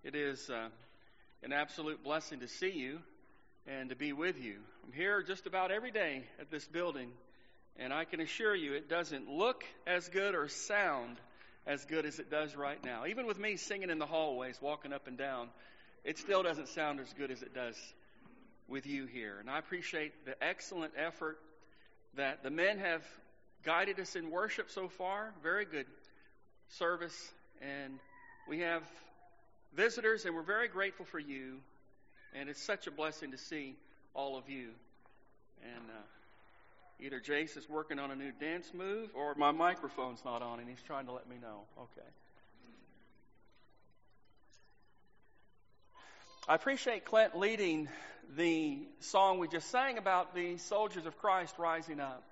It is an absolute blessing to see you and to be with you. I'm here just about every day at this building, and I can assure you it doesn't look as good or sound as good as it does right now. Even with me singing in the hallways, walking up and down, it still doesn't sound as good as it does with you here. And I appreciate the excellent effort that the men have guided us in worship so far. Very good service. And we have visitors, and we're very grateful for you. And it's such a blessing to see all of you. And either Jace is working on a new dance move, or my microphone's not on, and he's trying to let me know. Okay. I appreciate Clint leading the song we just sang about the soldiers of Christ rising up.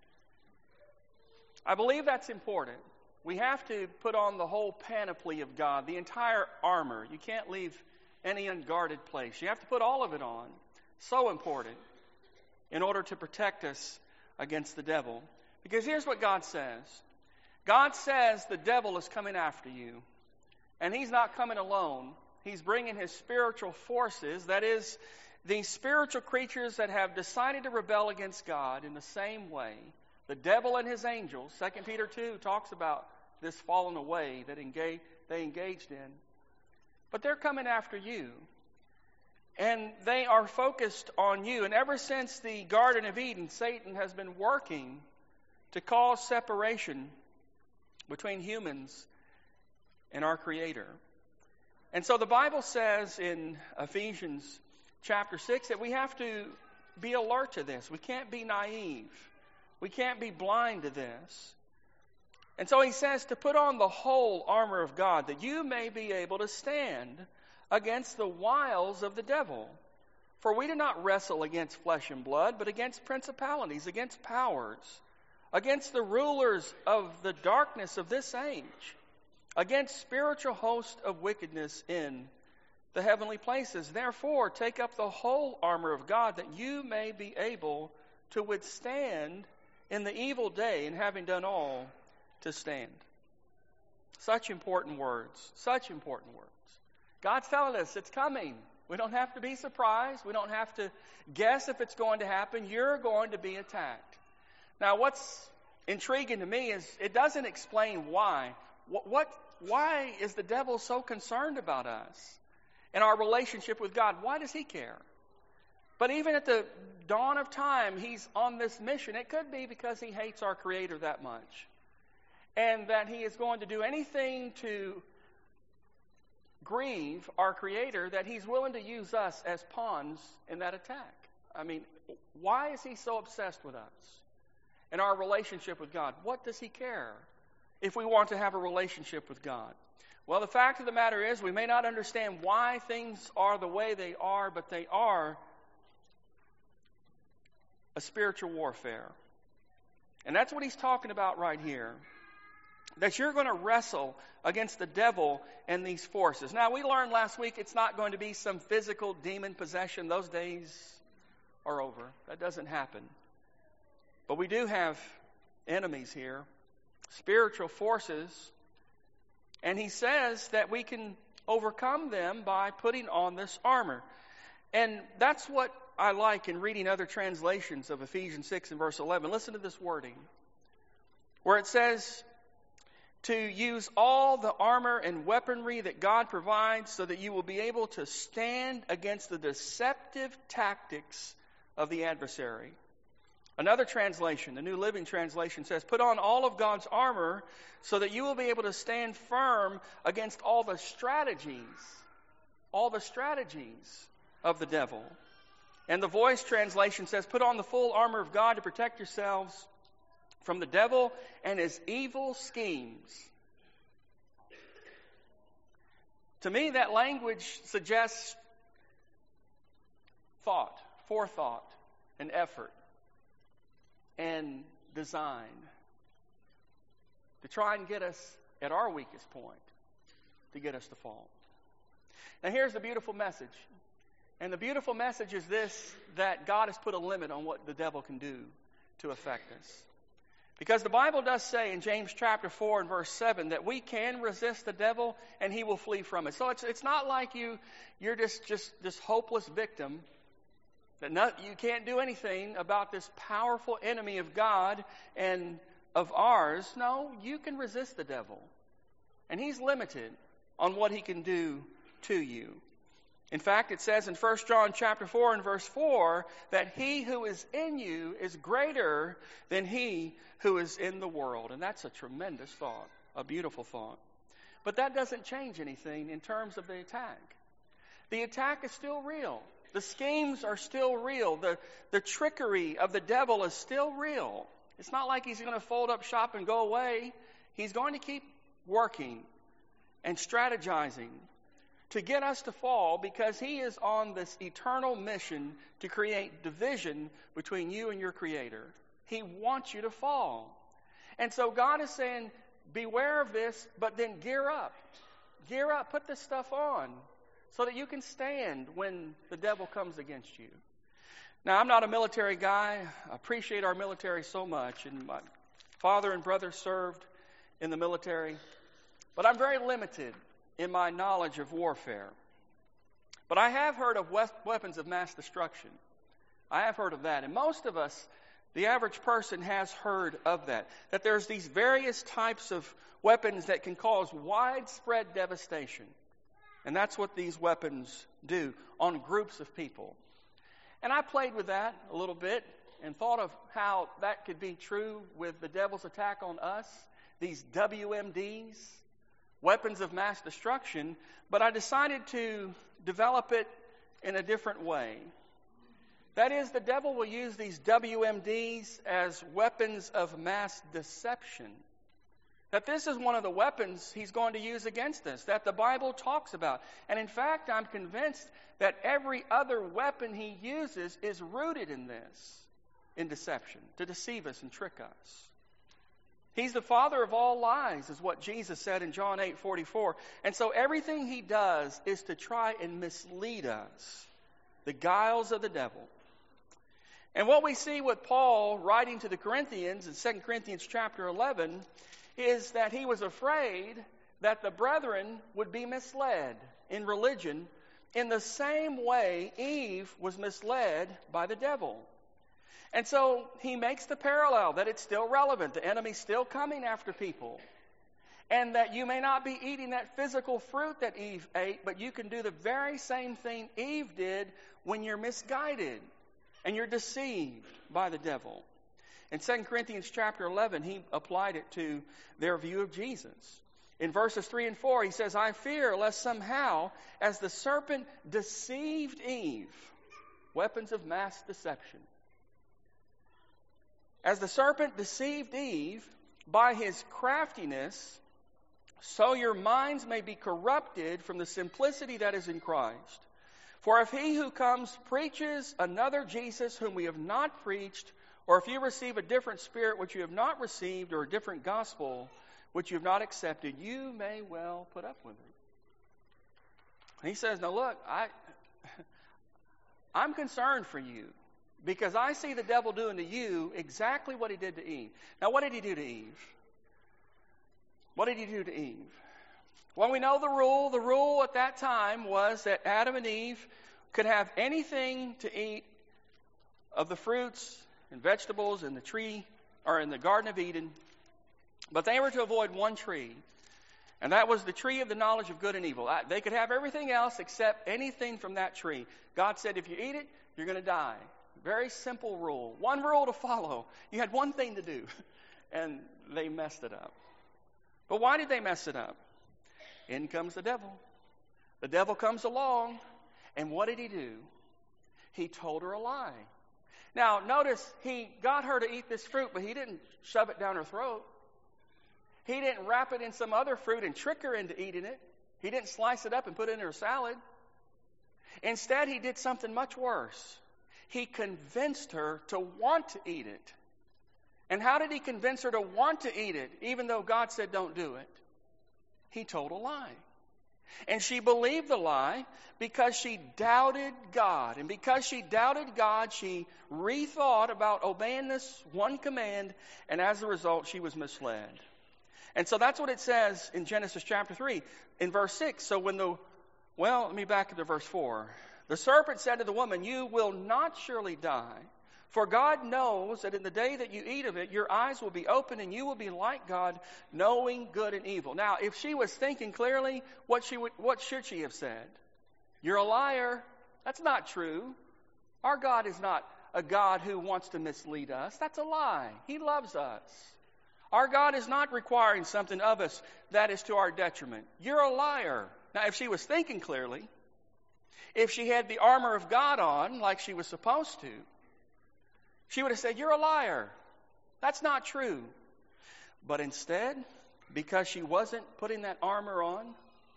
I believe that's important. We have to put on the whole panoply of God, the entire armor. You can't leave any unguarded place. You have to put all of it on. So important in order to protect us against the devil. Because here's what God says. God says the devil is coming after you. And he's not coming alone. He's bringing his spiritual forces, that is, the spiritual creatures that have decided to rebel against God in the same way. The devil and his angels, 2 Peter 2 talks about this fallen away that they engaged in. But they're coming after you. And they are focused on you. And ever since the Garden of Eden, Satan has been working to cause separation between humans and our Creator. And so the Bible says in Ephesians chapter 6 that we have to be alert to this. We can't be naive. We can't be blind to this. And so he says to put on the whole armor of God, that you may be able to stand against the wiles of the devil. For we do not wrestle against flesh and blood, but against principalities, against powers, against the rulers of the darkness of this age, against spiritual hosts of wickedness in the heavenly places. Therefore, take up the whole armor of God, that you may be able to withstand in the evil day, and having done all, to stand. Such important words. Such important words. God's telling us it's coming. We don't have to be surprised. We don't have to guess if it's going to happen. You're going to be attacked. Now, what's intriguing to me is it doesn't explain why. Why is the devil so concerned about us and our relationship with God? Why does he care? But even at the dawn of time, he's on this mission. It could be because he hates our Creator that much. And that he is going to do anything to grieve our Creator, that he's willing to use us as pawns in that attack. I mean, why is he so obsessed with us and our relationship with God? What does he care if we want to have a relationship with God? Well, the fact of the matter is we may not understand why things are the way they are, but they are a spiritual warfare. And that's what he's talking about right here. That you're going to wrestle against the devil and these forces. Now, we learned last week it's not going to be some physical demon possession. Those days are over. That doesn't happen. But we do have enemies here, spiritual forces. And he says that we can overcome them by putting on this armor. And that's what I like in reading other translations of Ephesians 6 and verse 11. Listen to this wording, where it says to use all the armor and weaponry that God provides so that you will be able to stand against the deceptive tactics of the adversary. Another translation, the New Living Translation, says, put on all of God's armor so that you will be able to stand firm against all the strategies of the devil. And the Voice translation says, put on the full armor of God to protect yourselves from the devil and his evil schemes. To me, that language suggests thought, forethought, and effort, and design to try and get us at our weakest point, to get us to fall. Now here's the beautiful message. And the beautiful message is this, that God has put a limit on what the devil can do to affect us. Because the Bible does say in James chapter 4 and verse 7 that we can resist the devil and he will flee from it. So it's not like you're just this hopeless victim, that you can't do anything about this powerful enemy of God and of ours. No, you can resist the devil. And he's limited on what he can do to you. In fact, it says in 1 John chapter 4 and verse 4 that he who is in you is greater than he who is in the world. And that's a tremendous thought, a beautiful thought. But that doesn't change anything in terms of the attack. The attack is still real. The schemes are still real. The trickery of the devil is still real. It's not like he's going to fold up shop and go away. He's going to keep working and strategizing to get us to fall, because he is on this eternal mission to create division between you and your Creator. He wants you to fall. And so God is saying, beware of this, but then gear up. Gear up, put this stuff on so that you can stand when the devil comes against you. Now, I'm not a military guy. I appreciate our military so much, and my father and brother served in the military. But I'm very limited in my knowledge of warfare. But I have heard of weapons of mass destruction. I have heard of that. And most of us, the average person, has heard of that. That there's these various types of weapons that can cause widespread devastation. And that's what these weapons do on groups of people. And I played with that a little bit and thought of how that could be true with the devil's attack on us. These WMDs, weapons of mass destruction, but I decided to develop it in a different way. That is, the devil will use these WMDs as weapons of mass deception. That this is one of the weapons he's going to use against us, that the Bible talks about. And in fact, I'm convinced that every other weapon he uses is rooted in this, in deception, to deceive us and trick us. He's the father of all lies, is what Jesus said in John 8:44. And so everything he does is to try and mislead us. The guiles of the devil. And what we see with Paul writing to the Corinthians in 2 Corinthians chapter 11 is that he was afraid that the brethren would be misled in religion in the same way Eve was misled by the devil. And so he makes the parallel that it's still relevant. The enemy's still coming after people. And that you may not be eating that physical fruit that Eve ate, but you can do the very same thing Eve did when you're misguided and you're deceived by the devil. In 2 Corinthians chapter 11, he applied it to their view of Jesus. In verses 3 and 4, he says, I fear lest somehow, as the serpent deceived Eve, weapons of mass deception. As the serpent deceived Eve by his craftiness, so your minds may be corrupted from the simplicity that is in Christ. For if he who comes preaches another Jesus whom we have not preached, or if you receive a different spirit which you have not received, or a different gospel which you have not accepted, you may well put up with it. And he says, now look, I'm concerned for you, because I see the devil doing to you exactly what he did to Eve. Now, what did he do to Eve? What did he do to Eve? Well, we know the rule. The rule at that time was that Adam and Eve could have anything to eat of the fruits and vegetables in the tree or in the Garden of Eden, but they were to avoid one tree, and that was the tree of the knowledge of good and evil. They could have everything else except anything from that tree. God said, if you eat it, you're going to die. Very simple rule. One rule to follow. You had one thing to do, and they messed it up. But why did they mess it up? In comes the devil. The devil comes along, and what did he do? He told her a lie. Now, notice he got her to eat this fruit, but he didn't shove it down her throat. He didn't wrap it in some other fruit and trick her into eating it. He didn't slice it up and put it in her salad. Instead, he did something much worse. He convinced her to want to eat it. And how did he convince her to want to eat it, even though God said don't do it? He told a lie. And she believed the lie because she doubted God. And because she doubted God, she rethought about obeying this one command, and as a result, she was misled. And so that's what it says in Genesis chapter 3 in verse 6. So let me back up to verse 4. The serpent said to the woman, "You will not surely die. For God knows that in the day that you eat of it, your eyes will be open and you will be like God, knowing good and evil." Now, if she was thinking clearly, what should she have said? "You're a liar. That's not true. Our God is not a God who wants to mislead us. That's a lie. He loves us. Our God is not requiring something of us that is to our detriment. You're a liar." Now, if she was thinking clearly, if she had the armor of God on like she was supposed to, she would have said, "You're a liar. That's not true." But instead, because she wasn't putting that armor on,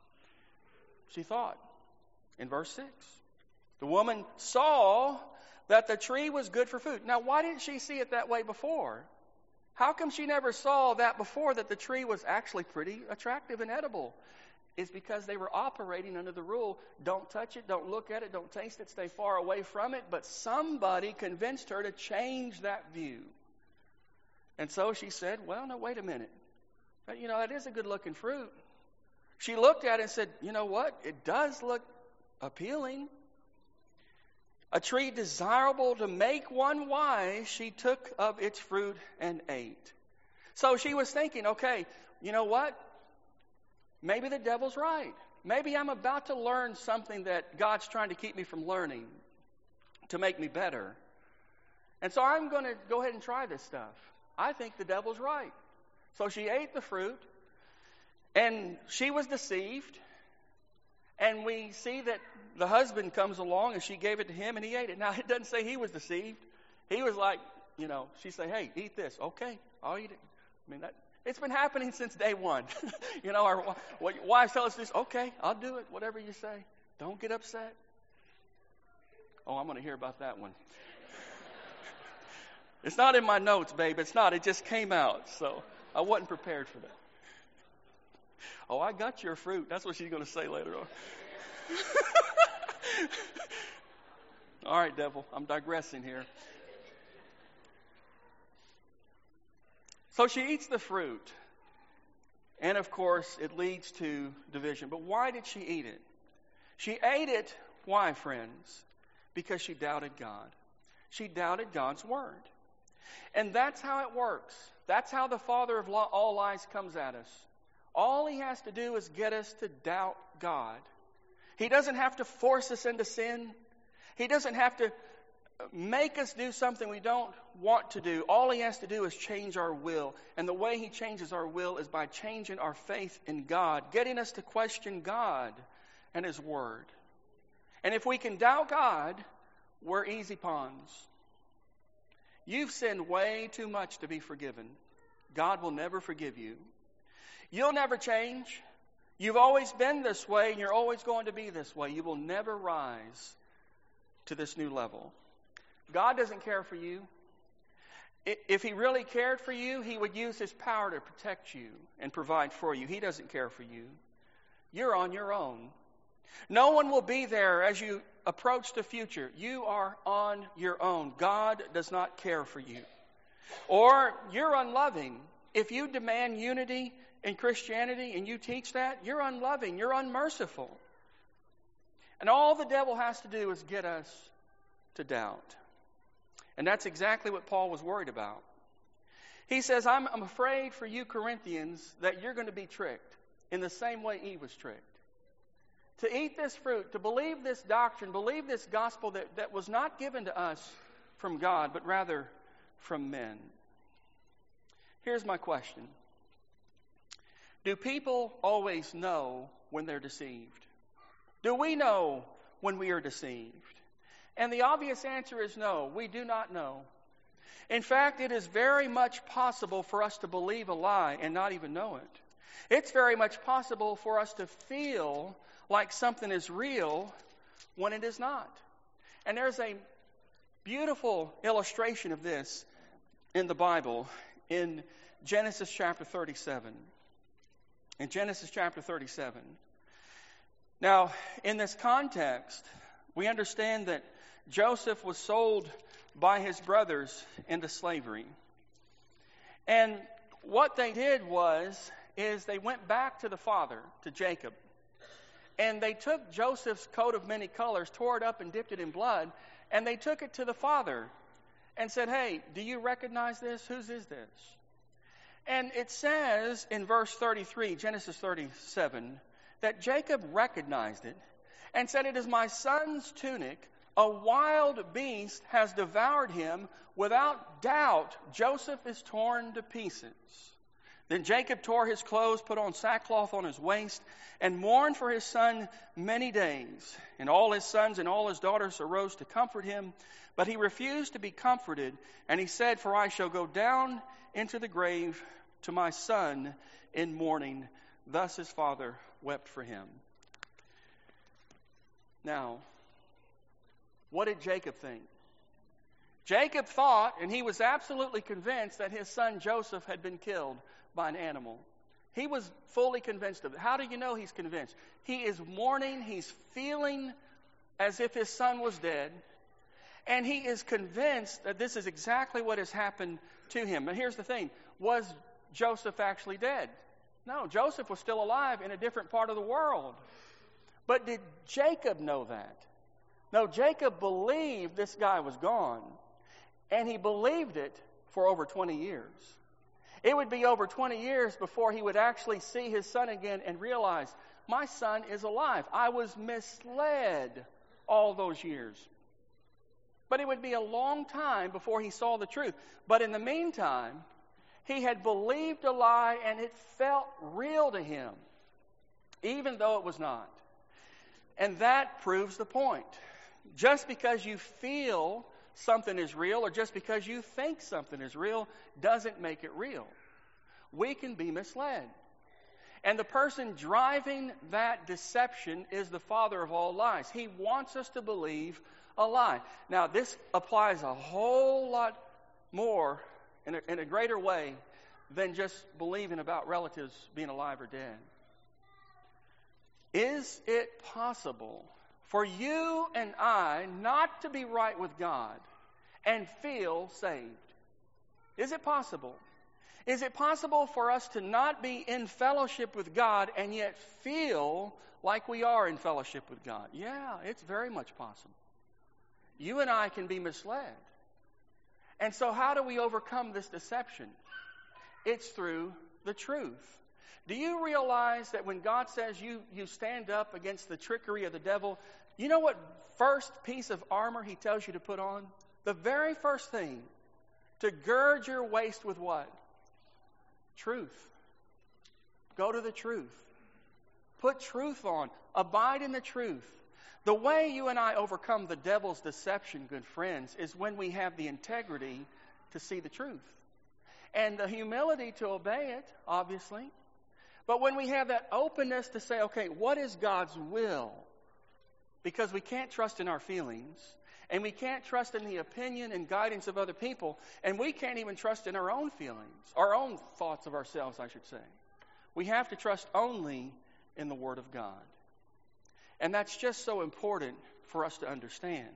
she thought, in verse 6, the woman saw that the tree was good for food. Now, why didn't she see it that way before? How come she never saw that before, that the tree was actually pretty attractive and edible? It's because they were operating under the rule, don't touch it, don't look at it, don't taste it, stay far away from it. But somebody convinced her to change that view. And so she said, "Well, no, wait a minute. That is a good-looking fruit." She looked at it and said, "You know what? It does look appealing. A tree desirable to make one wise, she took of its fruit and ate." So she was thinking, okay, you know what? Maybe the devil's right. Maybe I'm about to learn something that God's trying to keep me from learning to make me better. And so I'm going to go ahead and try this stuff. I think the devil's right. So she ate the fruit, and she was deceived. And we see that the husband comes along, and she gave it to him, and he ate it. Now, it doesn't say he was deceived. He was like, she said, "Hey, eat this." "Okay, I'll eat it." It's been happening since day one. Our wives tell us this, "Okay, I'll do it, whatever you say. Don't get upset." Oh, I'm going to hear about that one. It's not in my notes, babe. It's not. It just came out. So I wasn't prepared for that. "Oh, I got your fruit." That's what she's going to say later on. All right, devil. I'm digressing here. So she eats the fruit. And of course, it leads to division. But why did she eat it? She ate it, why, friends? Because she doubted God. She doubted God's word. And that's how it works. That's how the father of all lies comes at us. All he has to do is get us to doubt God. He doesn't have to force us into sin. He doesn't have to make us do something we don't want to do. All he has to do is change our will. And the way he changes our will is by changing our faith in God, getting us to question God and his word. And if we can doubt God, we're easy pawns. You've sinned way too much to be forgiven. God will never forgive you. You'll never change. You've always been this way, and you're always going to be this way. You will never rise to this new level. God doesn't care for you. If he really cared for you, he would use his power to protect you and provide for you. He doesn't care for you. You're on your own. No one will be there as you approach the future. You are on your own. God does not care for you. Or you're unloving. If you demand unity in Christianity and you teach that, you're unloving. You're unmerciful. And all the devil has to do is get us to doubt. And that's exactly what Paul was worried about. He says, I'm afraid for you Corinthians that you're going to be tricked in the same way Eve was tricked. To eat this fruit, to believe this doctrine, believe this gospel that was not given to us from God, but rather from men. Here's my question. Do people always know when they're deceived? Do we know when we are deceived? And the obvious answer is no, we do not know. In fact, it is very much possible for us to believe a lie and not even know it. It's very much possible for us to feel like something is real when it is not. And there's a beautiful illustration of this in the Bible in Genesis chapter 37. In Genesis chapter 37, Now, in this context, we understand that Joseph was sold by his brothers into slavery. And what they did is they went back to the father, to Jacob. And they took Joseph's coat of many colors, tore it up and dipped it in blood, and they took it to the father and said, "Hey, do you recognize this? Whose is this?" And it says in verse 33, Genesis 37, that Jacob recognized it and said, "It is my son's tunic. A wild beast has devoured him. Without doubt, Joseph is torn to pieces." Then Jacob tore his clothes, put on sackcloth on his waist, and mourned for his son many days. And all his sons and all his daughters arose to comfort him. But he refused to be comforted, and he said, "For I shall go down into the grave to my son in mourning." Thus his father wept for him. Now, what did Jacob think? Jacob thought, and he was absolutely convinced, that his son Joseph had been killed by an animal. He was fully convinced of it. How do you know he's convinced? He is mourning. He's feeling as if his son was dead. And he is convinced that this is exactly what has happened to him. And here's the thing. Was Joseph actually dead? No, Joseph was still alive in a different part of the world. But did Jacob know that? No, Jacob believed this guy was gone. And he believed it for over 20 years. It would be over 20 years before he would actually see his son again and realize, my son is alive. I was misled all those years. But it would be a long time before he saw the truth. But in the meantime, he had believed a lie and it felt real to him, even though it was not. And that proves the point. Just because you feel something is real, or just because you think something is real, doesn't make it real. We can be misled. And the person driving that deception is the father of all lies. He wants us to believe a lie. Now, this applies a whole lot more, in a greater way, than just believing about relatives being alive or dead. Is it possible for you and I not to be right with God and feel saved? Is it possible? Is it possible for us to not be in fellowship with God and yet feel like we are in fellowship with God? Yeah, it's very much possible. You and I can be misled. And so how do we overcome this deception? It's through the truth. Do you realize that when God says you stand up against the trickery of the devil, you know what first piece of armor he tells you to put on? The very first thing, to gird your waist with what? Truth. Go to the truth. Put truth on. Abide in the truth. The way you and I overcome the devil's deception, good friends, is when we have the integrity to see the truth. And the humility to obey it, obviously. But when we have that openness to say, okay, what is God's will? Because we can't trust in our feelings. And we can't trust in the opinion and guidance of other people. And we can't even trust in our own feelings. Our own thoughts of ourselves, I should say. We have to trust only in the Word of God. And that's just so important for us to understand.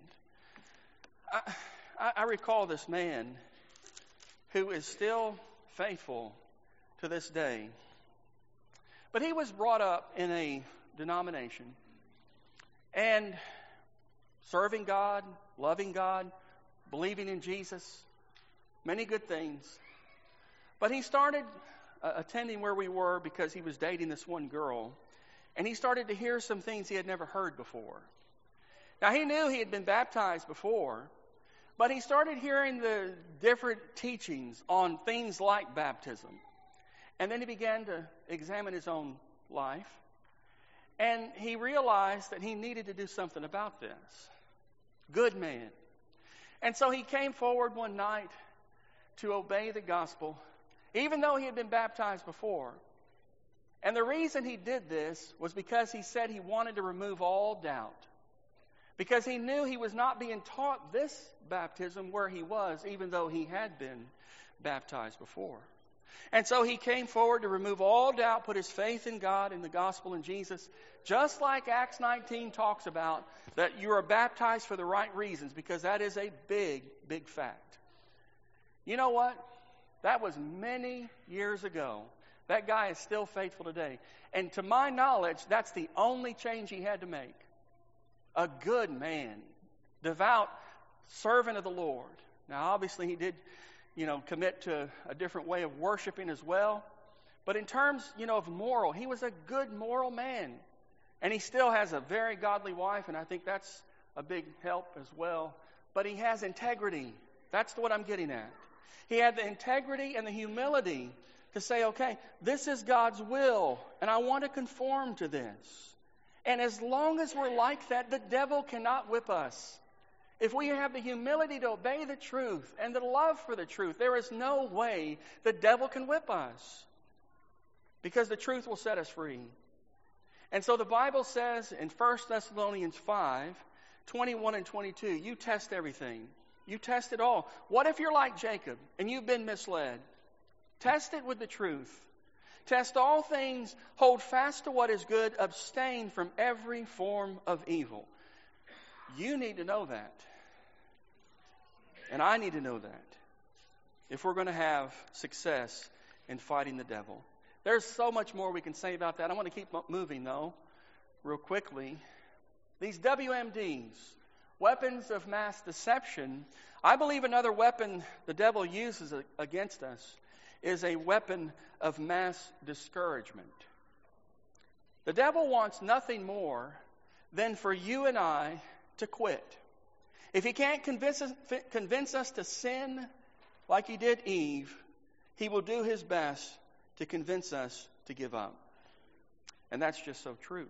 I recall this man who is still faithful to this day. But he was brought up in a denomination and serving God, loving God, believing in Jesus, many good things. But he started attending where we were because he was dating this one girl. And he started to hear some things he had never heard before. Now, he knew he had been baptized before, but he started hearing the different teachings on things like baptism. And then he began to examine his own life. And he realized that he needed to do something about this. Good man. And so he came forward one night to obey the gospel, even though he had been baptized before. And the reason he did this was because he said he wanted to remove all doubt. Because he knew he was not being taught this baptism where he was, even though he had been baptized before. And so he came forward to remove all doubt, put his faith in God, in the gospel, in Jesus, just like Acts 19 talks about, that you are baptized for the right reasons, because that is a big, big fact. You know what? That was many years ago. That guy is still faithful today. And to my knowledge, that's the only change he had to make. A good man, devout servant of the Lord. Now, obviously, he did, commit to a different way of worshiping as well. But in terms, of moral, he was a good moral man. And he still has a very godly wife, and I think that's a big help as well. But he has integrity. That's what I'm getting at. He had the integrity and the humility to say, okay, this is God's will, and I want to conform to this. And as long as we're like that, the devil cannot whip us. If we have the humility to obey the truth and the love for the truth, there is no way the devil can whip us, because the truth will set us free. And so the Bible says in 1 Thessalonians 5:21 and 22, you test everything. You test it all. What if you're like Jacob and you've been misled? Test it with the truth. Test all things. Hold fast to what is good. Abstain from every form of evil. You need to know that. And I need to know that, if we're going to have success in fighting the devil. There's so much more we can say about that. I want to keep moving, though, real quickly. These WMDs, weapons of mass deception, I believe another weapon the devil uses against us is a weapon of mass discouragement. The devil wants nothing more than for you and I to quit. If he can't convince us to sin like he did Eve, he will do his best to convince us to give up. And that's just so true.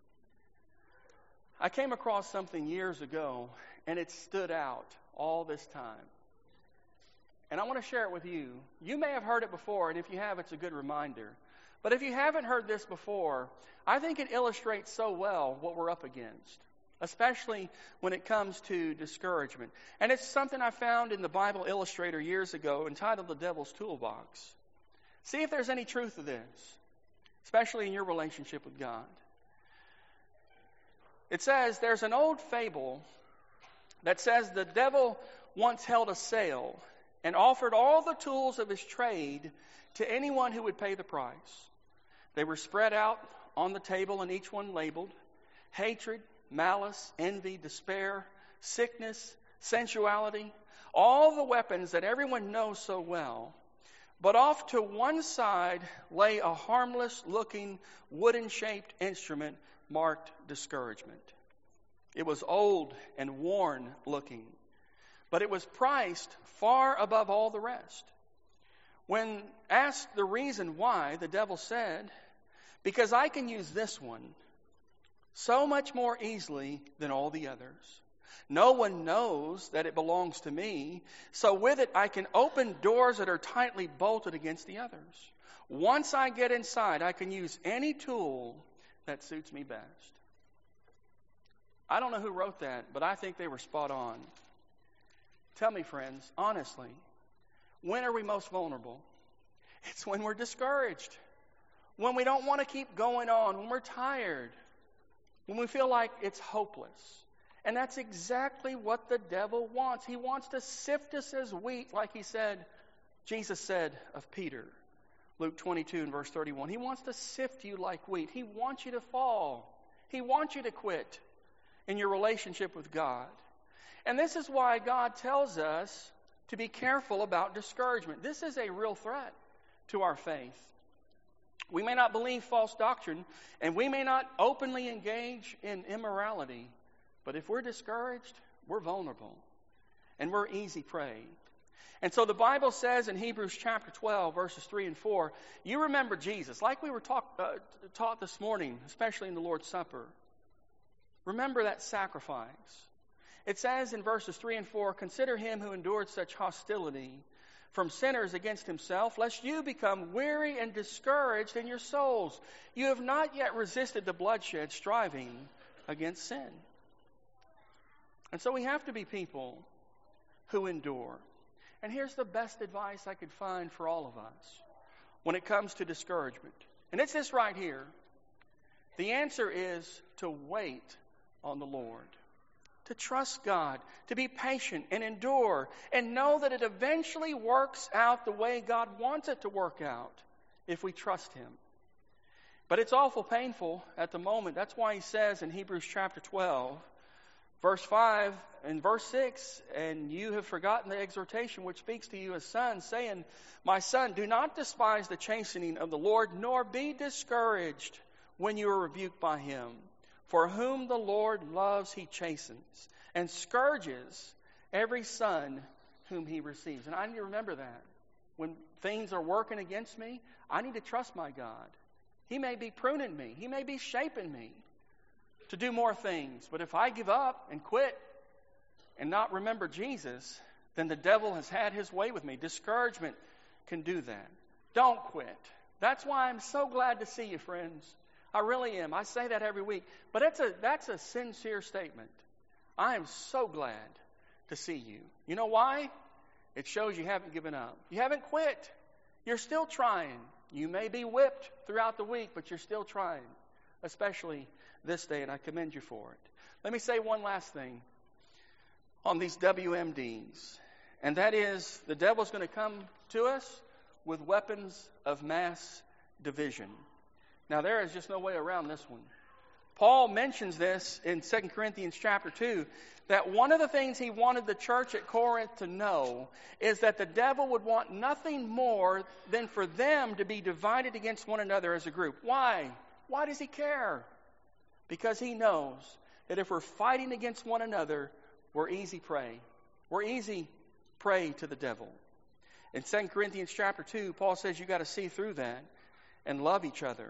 I came across something years ago, and it stood out all this time. And I want to share it with you. You may have heard it before, and if you have, it's a good reminder. But if you haven't heard this before, I think it illustrates so well what we're up against, especially when it comes to discouragement. And it's something I found in the Bible Illustrator years ago, entitled The Devil's Toolbox. See if there's any truth to this, especially in your relationship with God. It says, there's an old fable that says the devil once held a sale and offered all the tools of his trade to anyone who would pay the price. They were spread out on the table, and each one labeled hatred, malice, envy, despair, sickness, sensuality, all the weapons that everyone knows so well. But off to one side lay a harmless-looking, wooden-shaped instrument marked discouragement. It was old and worn-looking, but it was priced far above all the rest. When asked the reason why, the devil said, because I can use this one so much more easily than all the others. No one knows that it belongs to me, so with it I can open doors that are tightly bolted against the others. Once I get inside, I can use any tool that suits me best. I don't know who wrote that, but I think they were spot on. Tell me, friends, honestly, when are we most vulnerable? It's when we're discouraged, when we don't want to keep going on, when we're tired, when we feel like it's hopeless. And that's exactly what the devil wants. He wants to sift us as wheat, like Jesus said of Peter, Luke 22 and verse 31. He wants to sift you like wheat. He wants you to fall. He wants you to quit in your relationship with God. And this is why God tells us to be careful about discouragement. This is a real threat to our faith. We may not believe false doctrine, and we may not openly engage in immorality, but if we're discouraged, we're vulnerable, and we're easy prey. And so the Bible says in Hebrews chapter 12, verses 3 and 4, you remember Jesus, like we were taught this morning, especially in the Lord's Supper. Remember that sacrifice. It says in verses 3 and 4, consider him who endured such hostility from sinners against himself, lest you become weary and discouraged in your souls. You have not yet resisted the bloodshed, striving against sin. And so we have to be people who endure. And here's the best advice I could find for all of us. when it comes to discouragement. And it's this right here. The answer is to wait on the Lord, to trust God, to be patient and endure, and know that it eventually works out the way God wants it to work out if we trust Him. But it's awful painful at the moment. That's why He says in Hebrews chapter 12, verse 5 and verse 6, and you have forgotten the exhortation which speaks to you as sons, saying, my son, do not despise the chastening of the Lord, nor be discouraged when you are rebuked by Him. For whom the Lord loves, He chastens, and scourges every son whom He receives. And I need to remember that. When things are working against me, I need to trust my God. He may be pruning me. He may be shaping me to do more things. But if I give up and quit and not remember Jesus, then the devil has had his way with me. Discouragement can do that. Don't quit. That's why I'm so glad to see you, friends. I really am. I say that every week. But that's a sincere statement. I am so glad to see you. You know why? It shows you haven't given up. You haven't quit. You're still trying. You may be whipped throughout the week, but you're still trying, especially this day, and I commend you for it. Let me say one last thing on these WMDs, and that is the devil's going to come to us with weapons of mass division. Now, there is just no way around this one. Paul mentions this in 2 Corinthians chapter 2, that one of the things he wanted the church at Corinth to know is that the devil would want nothing more than for them to be divided against one another as a group. Why? Why does he care? Because he knows that if we're fighting against one another, we're easy prey. We're easy prey to the devil. In 2 Corinthians chapter 2, Paul says you got to see through that and love each other.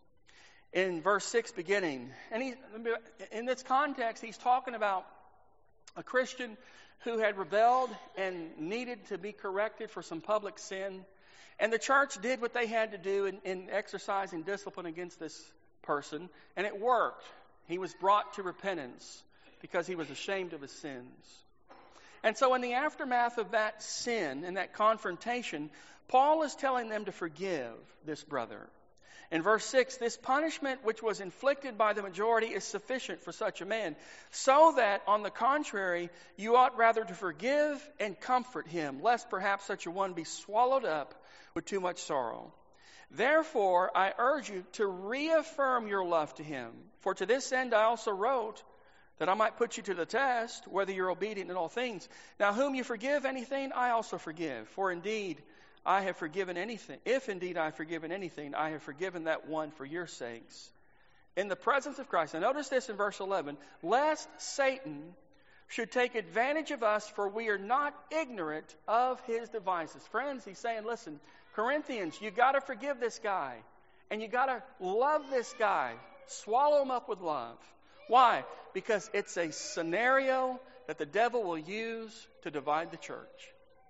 In verse 6 beginning, and in this context, he's talking about a Christian who had rebelled and needed to be corrected for some public sin. And the church did what they had to do in exercising discipline against this person, and it worked. He was brought to repentance because he was ashamed of his sins. And so in the aftermath of that sin and that confrontation, Paul is telling them to forgive this brother. In verse 6, this punishment which was inflicted by the majority is sufficient for such a man, so that, on the contrary, you ought rather to forgive and comfort him, lest perhaps such a one be swallowed up with too much sorrow. Therefore, I urge you to reaffirm your love to him. For to this end I also wrote, that I might put you to the test, whether you're obedient in all things. Now whom you forgive anything, I also forgive. For indeed, I have forgiven anything. If indeed I have forgiven anything, I have forgiven that one for your sakes. In the presence of Christ. Now notice this in verse 11. Lest Satan should take advantage of us, for we are not ignorant of his devices. Friends, he's saying, listen, Corinthians, you got to forgive this guy. And you got to love this guy. Swallow him up with love. Why? Because it's a scenario that the devil will use to divide the church.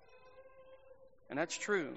And that's true.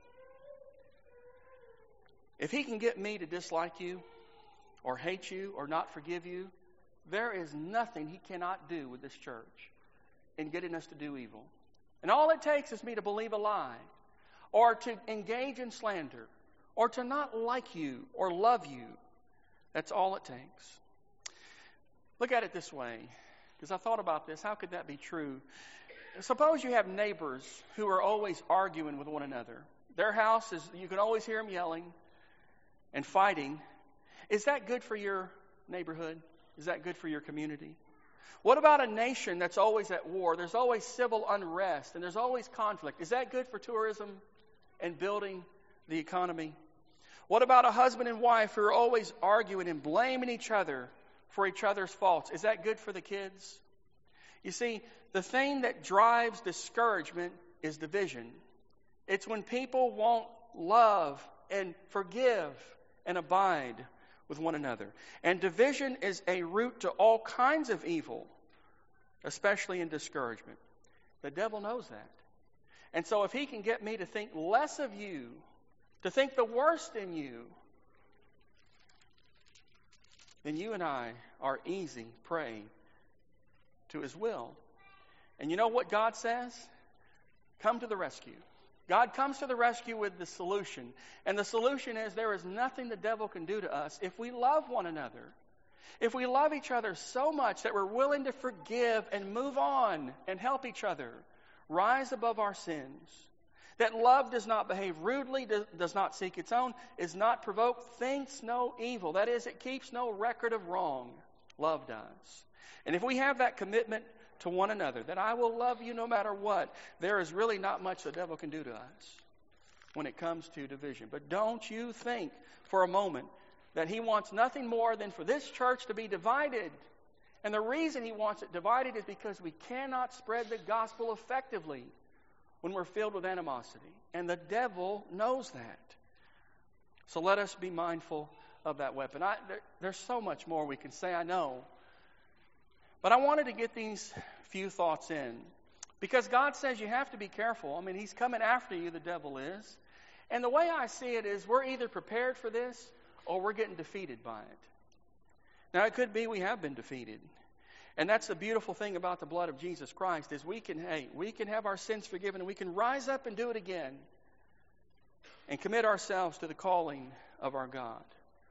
If he can get me to dislike you, or hate you, or not forgive you, there is nothing he cannot do with this church in getting us to do evil. And all it takes is me to believe a lie, or to engage in slander, or to not like you, or love you. That's all it takes. Look at it this way, because I thought about this. How could that be true? Suppose you have neighbors who are always arguing with one another. Their house is, you can always hear them yelling and fighting. Is that good for your neighborhood? Is that good for your community? What about a nation that's always at war? There's always civil unrest and there's always conflict. Is that good for tourism and building the economy? What about a husband and wife who are always arguing and blaming each other for each other's faults? Is that good for the kids? You see, the thing that drives discouragement is division. It's when people won't love and forgive and abide with one another. And division is a root to all kinds of evil, especially in discouragement. The devil knows that. And so if he can get me to think less of you, to think the worst in you, then you and I are easy prey to his will. And you know what God says? Come to the rescue. God comes to the rescue with the solution. And the solution is there is nothing the devil can do to us if we love one another. If we love each other so much that we're willing to forgive and move on and help each other rise above our sins. That love does not behave rudely, does not seek its own, is not provoked, thinks no evil. That is, it keeps no record of wrong. Love does. And if we have that commitment to one another, that I will love you no matter what, there is really not much the devil can do to us when it comes to division. But don't you think for a moment that he wants nothing more than for this church to be divided. And the reason he wants it divided is because we cannot spread the gospel effectively when we're filled with animosity. And the devil knows that. So let us be mindful of that weapon. There's so much more we can say, I know. But I wanted to get these few thoughts in. Because God says you have to be careful. I mean, he's coming after you, the devil is. And the way I see it is we're either prepared for this or we're getting defeated by it. Now, it could be we have been defeated. And that's the beautiful thing about the blood of Jesus Christ is we can have our sins forgiven and we can rise up and do it again and commit ourselves to the calling of our God.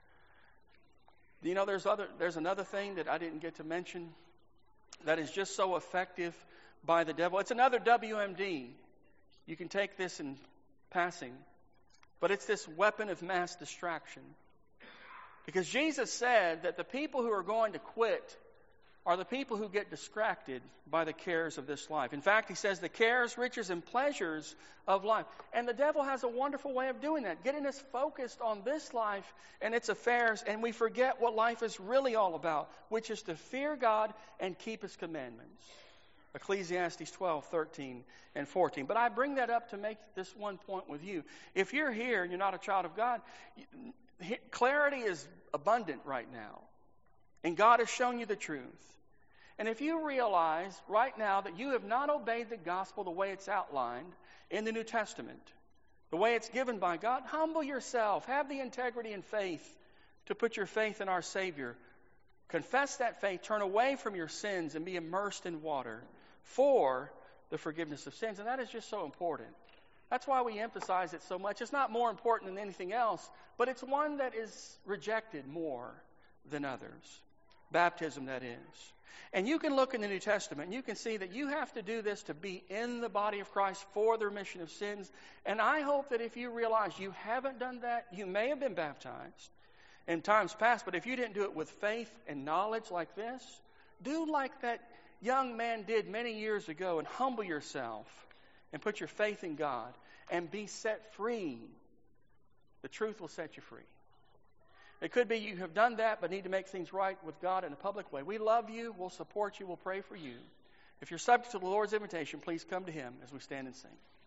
You know, there's another thing that I didn't get to mention that is just so effective by the devil. It's another WMD. You can take this in passing. But it's this weapon of mass distraction. Because Jesus said that the people who are going to quit are the people who get distracted by the cares of this life. In fact, he says the cares, riches, and pleasures of life. And the devil has a wonderful way of doing that, getting us focused on this life and its affairs, and we forget what life is really all about, which is to fear God and keep His commandments. Ecclesiastes 12, 13, and 14. But I bring that up to make this one point with you. If you're here and you're not a child of God, clarity is abundant right now. And God has shown you the truth. And if you realize right now that you have not obeyed the gospel the way it's outlined in the New Testament, the way it's given by God, humble yourself. Have the integrity and faith to put your faith in our Savior. Confess that faith. Turn away from your sins and be immersed in water for the forgiveness of sins. And that is just so important. That's why we emphasize it so much. It's not more important than anything else, but it's one that is rejected more than others. Baptism, that is. And you can look in the New Testament and you can see that you have to do this to be in the body of Christ for the remission of sins. And I hope that if you realize you haven't done that, you may have been baptized in times past, but if you didn't do it with faith and knowledge like this, do like that young man did many years ago and humble yourself and put your faith in God and be set free. The truth will set you free. It could be you have done that but need to make things right with God in a public way. We love you. We'll support you. We'll pray for you. If you're subject to the Lord's invitation, please come to Him as we stand and sing.